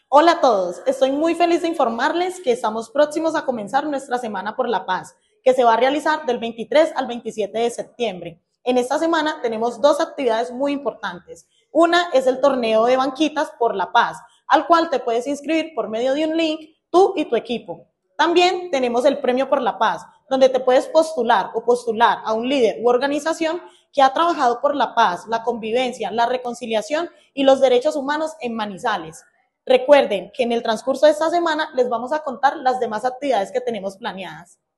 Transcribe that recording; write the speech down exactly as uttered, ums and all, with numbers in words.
Hola a todos, estoy muy feliz de informarles que estamos próximos a comenzar nuestra Semana por la Paz, que se va a realizar del veintitrés al veintisiete de septiembre. En esta semana tenemos dos actividades muy importantes. Una es el torneo de banquitas por la paz, al cual te puedes inscribir por medio de un link tú y tu equipo. También tenemos el Premio por la Paz, donde te puedes postular o postular a un líder u organización que ha trabajado por la paz, la convivencia, la reconciliación y los derechos humanos en Manizales. Recuerden que en el transcurso de esta semana les vamos a contar las demás actividades que tenemos planeadas.